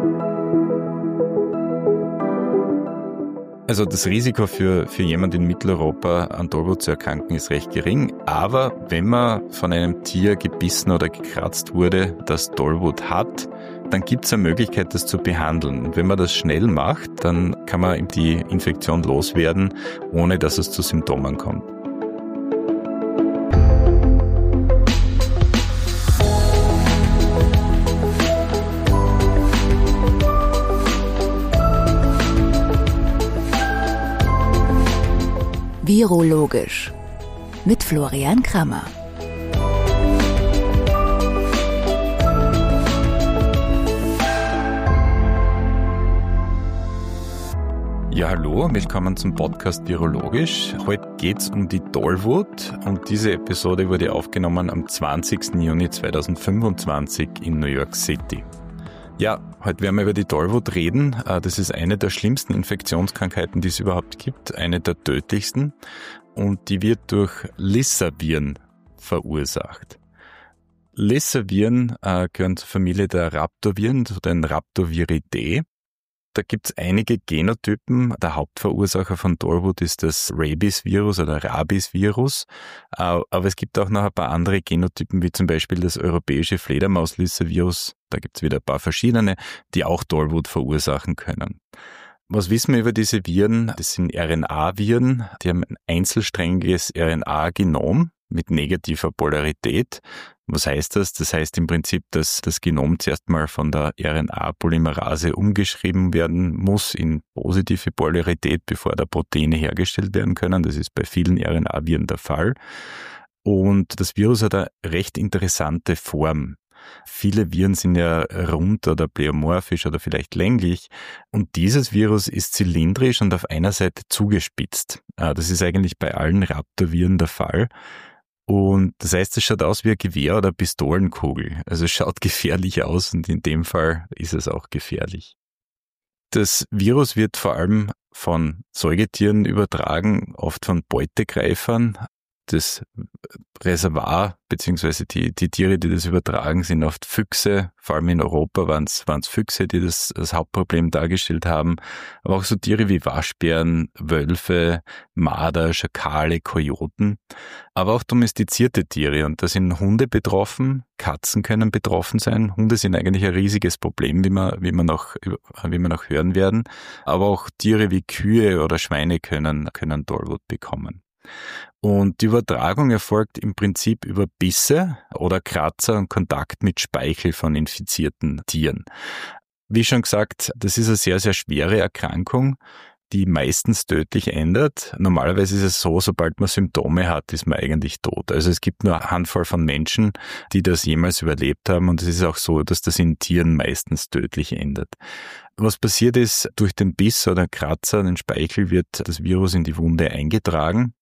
Also das Risiko für jemanden in Mitteleuropa an Tollwut zu erkranken ist recht gering, aber wenn man von einem Tier gebissen oder gekratzt wurde, das Tollwut hat, dann gibt es eine Möglichkeit, das zu behandeln. Und wenn man das schnell macht, dann kann man die Infektion loswerden, ohne dass es zu Symptomen kommt. Virologisch mit Florian Krammer. Ja, hallo, willkommen zum Podcast Virologisch. Heute geht's um die Tollwut und diese Episode wurde aufgenommen am 20. Juni 2025 in New York City. Ja, heute werden wir über die Tollwut reden. Das ist eine der schlimmsten Infektionskrankheiten, die es überhaupt gibt, eine der tödlichsten und die wird durch Lissa-Viren verursacht. Lissa-Viren gehören zur Familie der Rhabdoviren, zu den Rhabdoviridae. Da gibt es einige Genotypen. Der Hauptverursacher von Tollwut ist das Rabies-Virus oder Rabies-Virus. Aber es gibt auch noch ein paar andere Genotypen, wie zum Beispiel das europäische Fledermaus-Lissa-Virus. Da gibt es wieder ein paar verschiedene, die auch Tollwut verursachen können. Was wissen wir über diese Viren? Das sind RNA-Viren. Die haben ein einzelsträngiges RNA-Genom mit negativer Polarität. Was heißt das? Das heißt im Prinzip, dass das Genom zuerst mal von der RNA-Polymerase umgeschrieben werden muss in positive Polarität, bevor da Proteine hergestellt werden können. Das ist bei vielen RNA-Viren der Fall. Und das Virus hat eine recht interessante Form. Viele Viren sind ja rund oder pleomorphisch oder vielleicht länglich und dieses Virus ist zylindrisch und auf einer Seite zugespitzt. Das ist eigentlich bei allen Rhabdoviren der Fall. Und das heißt, es schaut aus wie ein Gewehr oder eine Pistolenkugel. Also es schaut gefährlich aus und in dem Fall ist es auch gefährlich. Das Virus wird vor allem von Säugetieren übertragen, oft von Beutegreifern. Das Reservoir beziehungsweise die Tiere, die das übertragen, sind oft Füchse. Vor allem in Europa waren es Füchse, die das Hauptproblem dargestellt haben. Aber auch so Tiere wie Waschbären, Wölfe, Marder, Schakale, Kojoten. Aber auch domestizierte Tiere. Und da sind Hunde betroffen, Katzen können betroffen sein. Hunde sind eigentlich ein riesiges Problem, wie wir noch hören werden. Aber auch Tiere wie Kühe oder Schweine können Tollwut bekommen. Und die Übertragung erfolgt im Prinzip über Bisse oder Kratzer und Kontakt mit Speichel von infizierten Tieren. Wie schon gesagt, das ist eine sehr, sehr schwere Erkrankung, die meistens tödlich endet. Normalerweise ist es so, sobald man Symptome hat, ist man eigentlich tot. Also es gibt nur eine Handvoll von Menschen, die das jemals überlebt haben und es ist auch so, dass das in Tieren meistens tödlich endet. Was passiert ist, durch den Biss oder Kratzer, den Speichel, wird das Virus in die Wunde eingetragen.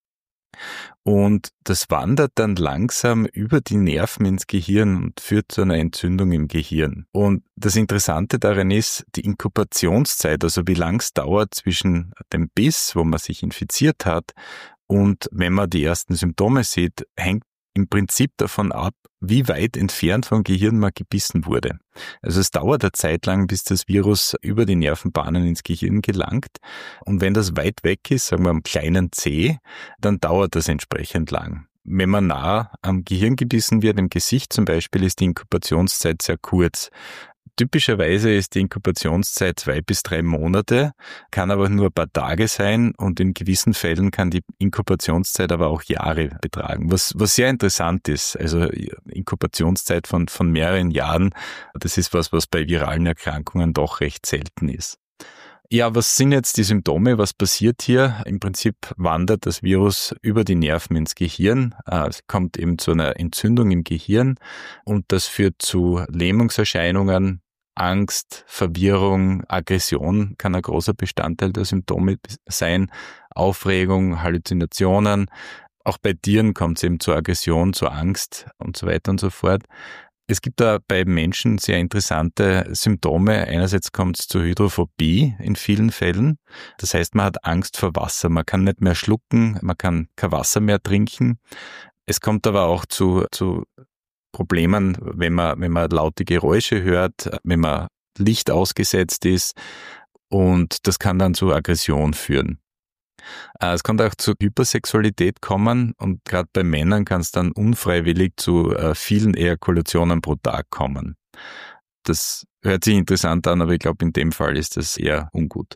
Und das wandert dann langsam über die Nerven ins Gehirn und führt zu einer Entzündung im Gehirn. Und das Interessante daran ist, die Inkubationszeit, also wie lang es dauert zwischen dem Biss, wo man sich infiziert hat, und wenn man die ersten Symptome sieht, hängt im Prinzip davon ab, wie weit entfernt vom Gehirn man gebissen wurde. Also es dauert eine Zeit lang, bis das Virus über die Nervenbahnen ins Gehirn gelangt. Und wenn das weit weg ist, sagen wir am kleinen Zeh, dann dauert das entsprechend lang. Wenn man nah am Gehirn gebissen wird, im Gesicht zum Beispiel, ist die Inkubationszeit sehr kurz. Typischerweise ist die Inkubationszeit 2 bis 3 Monate, kann aber nur ein paar Tage sein und in gewissen Fällen kann die Inkubationszeit aber auch Jahre betragen, was sehr interessant ist. Also Inkubationszeit von mehreren Jahren, das ist was bei viralen Erkrankungen doch recht selten ist. Ja, was sind jetzt die Symptome? Was passiert hier? Im Prinzip wandert das Virus über die Nerven ins Gehirn. Es kommt eben zu einer Entzündung im Gehirn und das führt zu Lähmungserscheinungen, Angst, Verwirrung, Aggression kann ein großer Bestandteil der Symptome sein, Aufregung, Halluzinationen. Auch bei Tieren kommt es eben zu Aggression, zu Angst und so weiter und so fort. Es gibt da bei Menschen sehr interessante Symptome. Einerseits kommt es zur Hydrophobie in vielen Fällen. Das heißt, man hat Angst vor Wasser. Man kann nicht mehr schlucken, man kann kein Wasser mehr trinken. Es kommt aber auch zu Problemen, wenn man laute Geräusche hört, wenn man Licht ausgesetzt ist und das kann dann zu Aggression führen. Es kann auch zur Hypersexualität kommen und gerade bei Männern kann es dann unfreiwillig zu vielen Ejakulationen pro Tag kommen. Das hört sich interessant an, aber ich glaube, in dem Fall ist das eher ungut.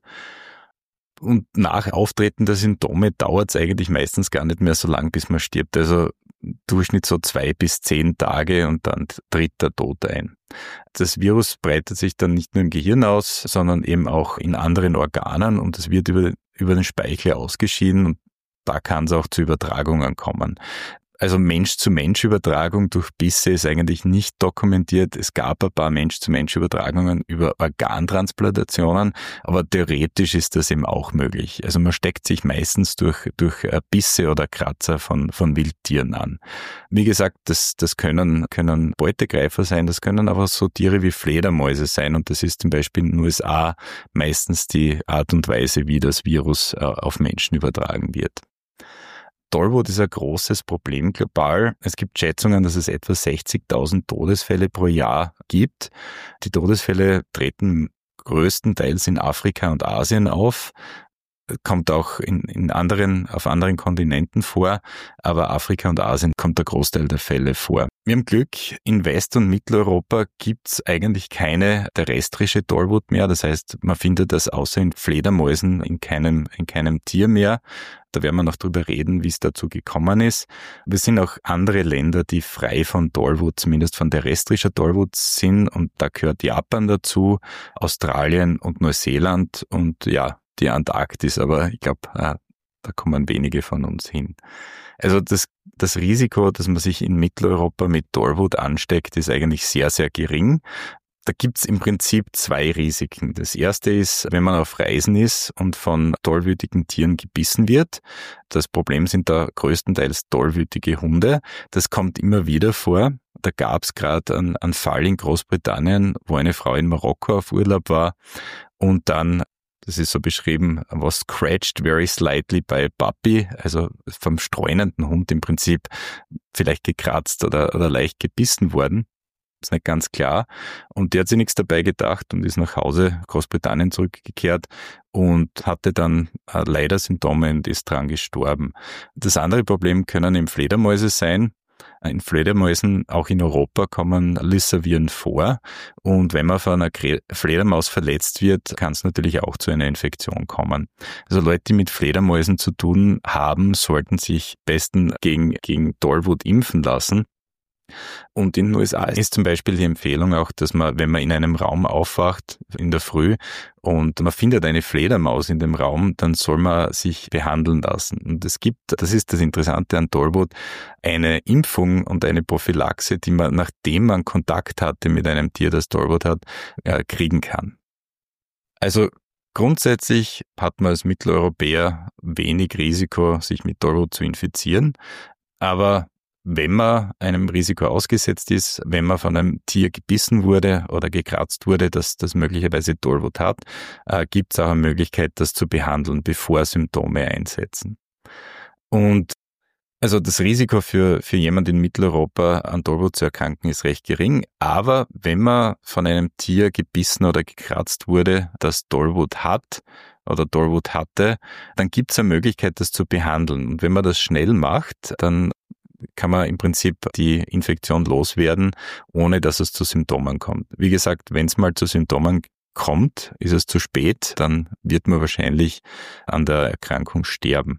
Und nach Auftreten der Symptome dauert es eigentlich meistens gar nicht mehr so lang, bis man stirbt. Also Durchschnitt so 2 bis 10 Tage und dann tritt der Tod ein. Das Virus breitet sich dann nicht nur im Gehirn aus, sondern eben auch in anderen Organen und es wird über den Speichel ausgeschieden und da kann es auch zu Übertragungen kommen. Also Mensch-zu-Mensch-Übertragung durch Bisse ist eigentlich nicht dokumentiert. Es gab ein paar Mensch-zu-Mensch-Übertragungen über Organtransplantationen, aber theoretisch ist das eben auch möglich. Also man steckt sich meistens durch Bisse oder Kratzer von Wildtieren an. Wie gesagt, das können Beutegreifer sein, das können aber so Tiere wie Fledermäuse sein und das ist zum Beispiel in den USA meistens die Art und Weise, wie das Virus auf Menschen übertragen wird. Tollwut ist ein großes Problem global. Es gibt Schätzungen, dass es etwa 60.000 Todesfälle pro Jahr gibt. Die Todesfälle treten größtenteils in Afrika und Asien auf. Kommt auch auf anderen Kontinenten vor, aber Afrika und Asien kommt der Großteil der Fälle vor. Wir haben Glück, in West- und Mitteleuropa gibt's eigentlich keine terrestrische Tollwut mehr. Das heißt, man findet das außer in Fledermäusen in keinem Tier mehr. Da werden wir noch drüber reden, wie es dazu gekommen ist. Wir sind auch andere Länder, die frei von Tollwut, zumindest von terrestrischer Tollwut sind. Und da gehört Japan dazu, Australien und Neuseeland und ja, die Antarktis, aber ich glaube, da kommen wenige von uns hin. Also das Risiko, dass man sich in Mitteleuropa mit Tollwut ansteckt, ist eigentlich sehr, sehr gering. Da gibt's im Prinzip 2 Risiken. Das erste ist, wenn man auf Reisen ist und von tollwütigen Tieren gebissen wird. Das Problem sind da größtenteils tollwütige Hunde. Das kommt immer wieder vor. Da gab's gerade einen Fall in Großbritannien, wo eine Frau in Marokko auf Urlaub war und dann, das ist so beschrieben, was scratched very slightly by a puppy, also vom streunenden Hund im Prinzip vielleicht gekratzt oder leicht gebissen worden. Ist nicht ganz klar. Und die hat sich nichts dabei gedacht und ist nach Hause, Großbritannien zurückgekehrt und hatte dann leider Symptome und ist dran gestorben. Das andere Problem können eben Fledermäuse sein. In Fledermäusen, auch in Europa, kommen Lissaviren vor. Und wenn man von einer Fledermaus verletzt wird, kann es natürlich auch zu einer Infektion kommen. Also Leute, die mit Fledermäusen zu tun haben, sollten sich besten gegen Tollwut impfen lassen. Und in den USA ist zum Beispiel die Empfehlung auch, dass man, wenn man in einem Raum aufwacht in der Früh und man findet eine Fledermaus in dem Raum, dann soll man sich behandeln lassen. Und es gibt, das ist das Interessante an Tollwut, eine Impfung und eine Prophylaxe, die man, nachdem man Kontakt hatte mit einem Tier, das Tollwut hat, kriegen kann. Also grundsätzlich hat man als Mitteleuropäer wenig Risiko, sich mit Tollwut zu infizieren, aber wenn man einem Risiko ausgesetzt ist, wenn man von einem Tier gebissen wurde oder gekratzt wurde, das möglicherweise Tollwut hat, gibt es auch eine Möglichkeit, das zu behandeln, bevor Symptome einsetzen. Und also das Risiko für jemanden in Mitteleuropa an Tollwut zu erkranken ist recht gering, aber wenn man von einem Tier gebissen oder gekratzt wurde, das Tollwut hat oder Tollwut hatte, dann gibt es eine Möglichkeit, das zu behandeln. Und wenn man das schnell macht, dann kann man im Prinzip die Infektion loswerden, ohne dass es zu Symptomen kommt. Wie gesagt, wenn es mal zu Symptomen kommt, ist es zu spät, dann wird man wahrscheinlich an der Erkrankung sterben.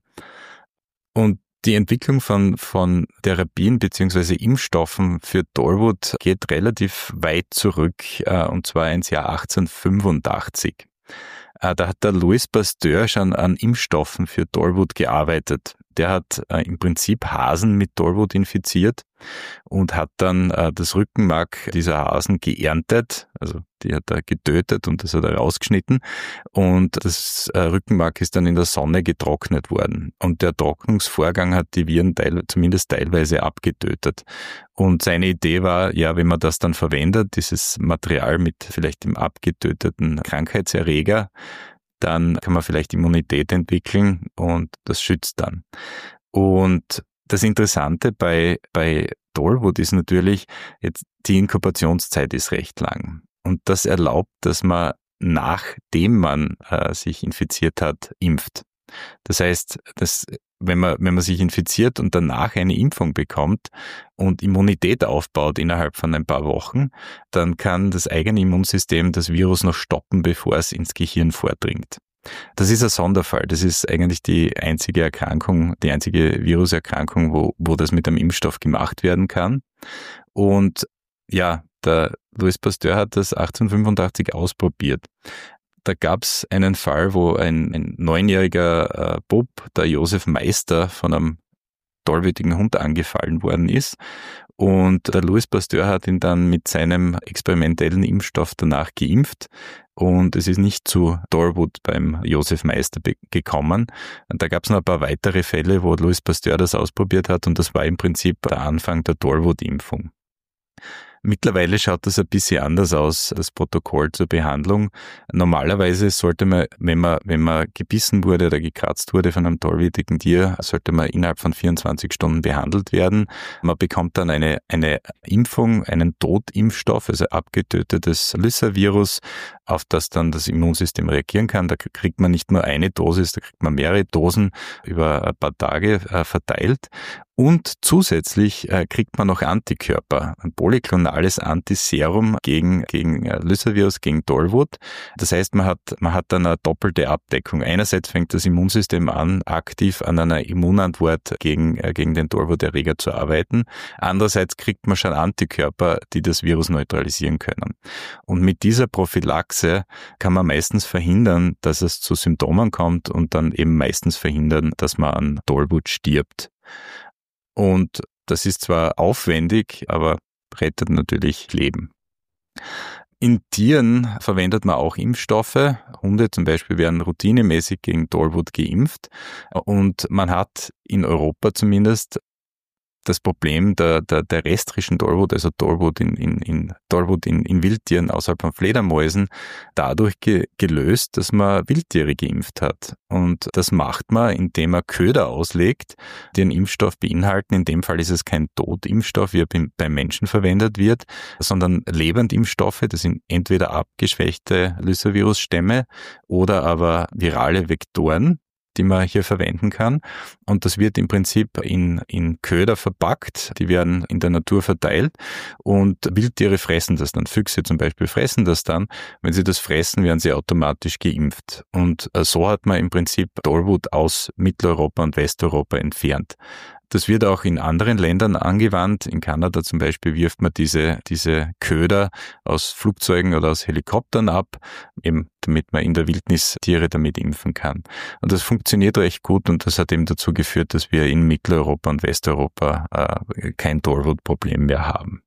Und die Entwicklung von Therapien bzw. Impfstoffen für Tollwut geht relativ weit zurück, und zwar ins Jahr 1885. Da hat der Louis Pasteur schon an Impfstoffen für Tollwut gearbeitet. Der hat im Prinzip Hasen mit Tollwut infiziert und hat dann das Rückenmark dieser Hasen geerntet. Also die hat er getötet und das hat er rausgeschnitten. Und das Rückenmark ist dann in der Sonne getrocknet worden. Und der Trocknungsvorgang hat die Viren zumindest teilweise abgetötet. Und seine Idee war, ja, wenn man das dann verwendet, dieses Material mit vielleicht dem abgetöteten Krankheitserreger, dann kann man vielleicht Immunität entwickeln und das schützt dann. Und das Interessante bei Tollwut ist natürlich, jetzt die Inkubationszeit ist recht lang. und das erlaubt, dass man, nachdem man sich infiziert hat, impft. Das heißt, wenn man sich infiziert und danach eine Impfung bekommt und Immunität aufbaut innerhalb von ein paar Wochen, dann kann das eigene Immunsystem das Virus noch stoppen, bevor es ins Gehirn vordringt. Das ist ein Sonderfall. Das ist eigentlich die einzige Erkrankung, die einzige Viruserkrankung, wo das mit einem Impfstoff gemacht werden kann. Und ja, der Louis Pasteur hat das 1885 ausprobiert. Da gab es einen Fall, wo ein 9-jähriger Bub, der Josef Meister, von einem tollwütigen Hund angefallen worden ist. Und der Louis Pasteur hat ihn dann mit seinem experimentellen Impfstoff danach geimpft. Und es ist nicht zu Tollwut beim Josef Meister gekommen. Und da gab es noch ein paar weitere Fälle, wo Louis Pasteur das ausprobiert hat. Und das war im Prinzip der Anfang der Tollwut-Impfung. Mittlerweile schaut das ein bisschen anders aus, das Protokoll zur Behandlung. Normalerweise sollte man, wenn man gebissen wurde oder gekratzt wurde von einem tollwütigen Tier, sollte man innerhalb von 24 Stunden behandelt werden. Man bekommt dann eine Impfung, einen Totimpfstoff, also abgetötetes Lyssavirus, auf das dann das Immunsystem reagieren kann. Da kriegt man nicht nur eine Dosis, da kriegt man mehrere Dosen über ein paar Tage verteilt. Und zusätzlich kriegt man noch Antikörper, ein polyklonales Antiserum gegen Lyssavirus, gegen Tollwut. Das heißt, man hat dann eine doppelte Abdeckung. Einerseits fängt das Immunsystem an, aktiv an einer Immunantwort gegen den Tollwuterreger zu arbeiten. Andererseits kriegt man schon Antikörper, die das Virus neutralisieren können. Und mit dieser Prophylaxe kann man meistens verhindern, dass es zu Symptomen kommt und dann eben meistens verhindern, dass man an Tollwut stirbt. Und das ist zwar aufwendig, aber rettet natürlich Leben. In Tieren verwendet man auch Impfstoffe. Hunde zum Beispiel werden routinemäßig gegen Tollwut geimpft. Und man hat in Europa zumindest das Problem der terrestrischen Tollwut, also Tollwut in Wildtieren außerhalb von Fledermäusen, dadurch gelöst, dass man Wildtiere geimpft hat. Und das macht man, indem man Köder auslegt, die einen Impfstoff beinhalten. In dem Fall ist es kein Totimpfstoff, wie er beim Menschen verwendet wird, sondern Lebendimpfstoffe. Das sind entweder abgeschwächte Lyssavirus-Stämme oder aber virale Vektoren, die man hier verwenden kann. Und das wird im Prinzip in Köder verpackt. Die werden in der Natur verteilt und Wildtiere fressen das dann. Füchse zum Beispiel fressen das dann. Wenn sie das fressen, werden sie automatisch geimpft. Und so hat man im Prinzip Tollwut aus Mitteleuropa und Westeuropa entfernt. Das wird auch in anderen Ländern angewandt. In Kanada zum Beispiel wirft man diese Köder aus Flugzeugen oder aus Helikoptern ab, eben damit man in der Wildnis Tiere damit impfen kann. Und das funktioniert recht gut und das hat eben dazu geführt, dass wir in Mitteleuropa und Westeuropa kein Tollwut-Problem mehr haben.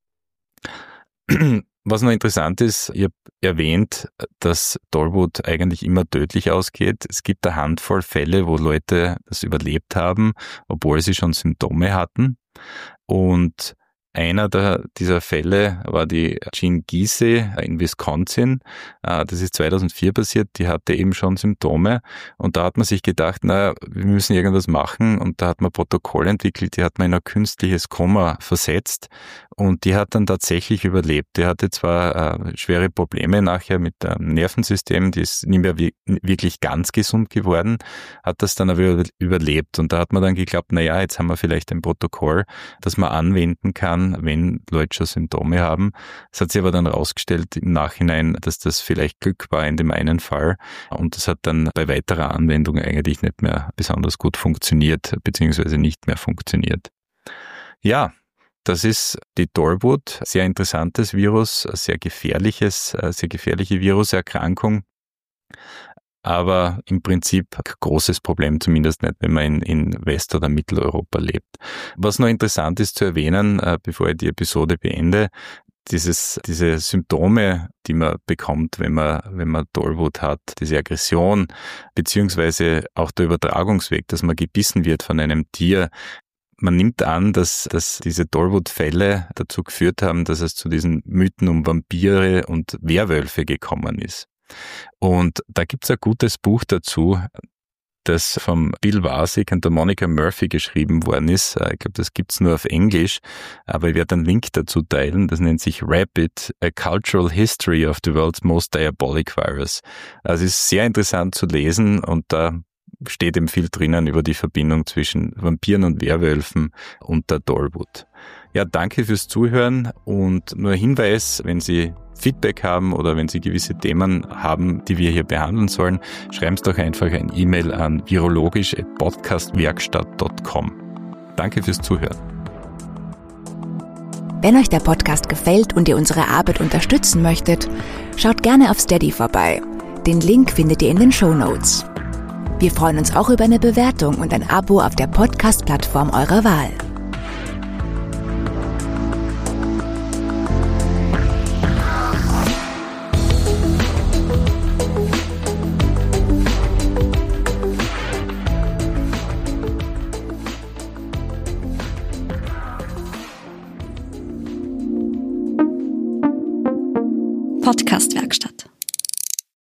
Was noch interessant ist, ich habe erwähnt, dass Tollwut eigentlich immer tödlich ausgeht. Es gibt eine Handvoll Fälle, wo Leute das überlebt haben, obwohl sie schon Symptome hatten. Und einer dieser Fälle war die Jean Giese in Wisconsin. Das ist 2004 passiert, die hatte eben schon Symptome und da hat man sich gedacht, wir müssen irgendwas machen und da hat man Protokoll entwickelt, die hat man in ein künstliches Koma versetzt und die hat dann tatsächlich überlebt. Die hatte zwar schwere Probleme nachher mit dem Nervensystem, die ist nicht mehr wirklich ganz gesund geworden, hat das dann aber überlebt und da hat man dann geglaubt, jetzt haben wir vielleicht ein Protokoll, das man anwenden kann, wenn Leute schon Symptome haben. Es hat sich aber dann herausgestellt im Nachhinein, dass das vielleicht Glück war in dem einen Fall und das hat dann bei weiterer Anwendung eigentlich nicht mehr besonders gut funktioniert, beziehungsweise nicht mehr funktioniert. Ja, das ist die Tollwut, sehr interessantes Virus, sehr gefährliche Viruserkrankung. Aber im Prinzip ein großes Problem, zumindest nicht, wenn man in West- oder Mitteleuropa lebt. Was noch interessant ist zu erwähnen, bevor ich die Episode beende, diese Symptome, die man bekommt, wenn man Tollwut hat, diese Aggression, beziehungsweise auch der Übertragungsweg, dass man gebissen wird von einem Tier. Man nimmt an, dass diese Tollwut-Fälle dazu geführt haben, dass es zu diesen Mythen um Vampire und Werwölfe gekommen ist. Und da gibt's ein gutes Buch dazu, das vom Bill Wasik und der Monica Murphy geschrieben worden ist. Ich glaube, das gibt's nur auf Englisch, aber ich werde einen Link dazu teilen. Das nennt sich Rapid, A Cultural History of the World's Most Diabolic Virus. Also es ist sehr interessant zu lesen und da steht eben viel drinnen über die Verbindung zwischen Vampiren und Werwölfen und der Dollwood. Ja, danke fürs Zuhören und nur ein Hinweis, wenn Sie Feedback haben oder wenn Sie gewisse Themen haben, die wir hier behandeln sollen, schreiben Sie doch einfach ein E-Mail an virologisch@podcastwerkstatt.com. Danke fürs Zuhören. Wenn euch der Podcast gefällt und ihr unsere Arbeit unterstützen möchtet, schaut gerne auf Steady vorbei. Den Link findet ihr in den Shownotes. Wir freuen uns auch über eine Bewertung und ein Abo auf der Podcast-Plattform eurer Wahl. Podcast-Werkstatt.